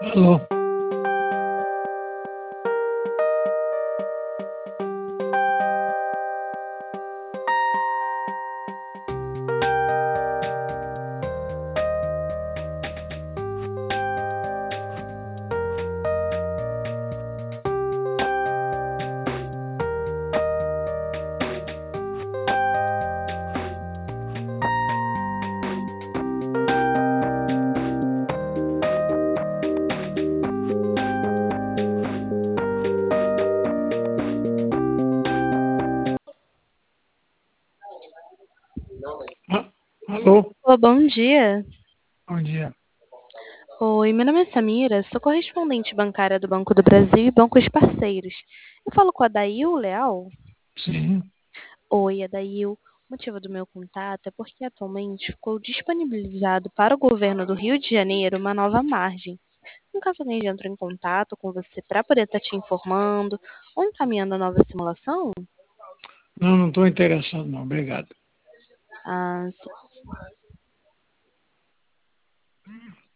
Alô, alô, Ô, bom dia. bom dia. Oi, meu nome é Samira, sou correspondente bancária do Banco do Brasil e bancos parceiros. Eu falo com a Dail Leal? Sim, Oi, Adail. O motivo do meu contato é porque atualmente ficou disponibilizado para o governo do Rio de Janeiro uma nova margem. No caso alguém já entrou em contato com você para poder estar te informando ou encaminhando a nova simulação? não estou interessado não, obrigado. Ah,